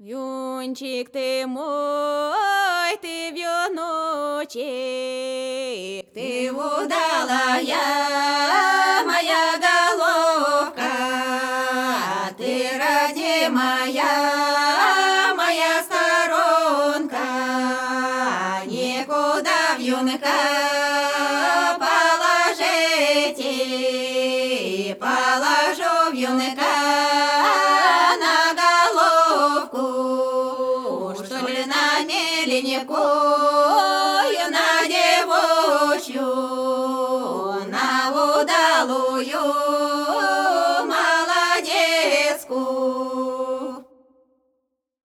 Вьюнчик ты мой, ты вьюночек, ты удалая моя головка, ты родимая моя сторонка, никуда вьюнка положите, положу вьюнка.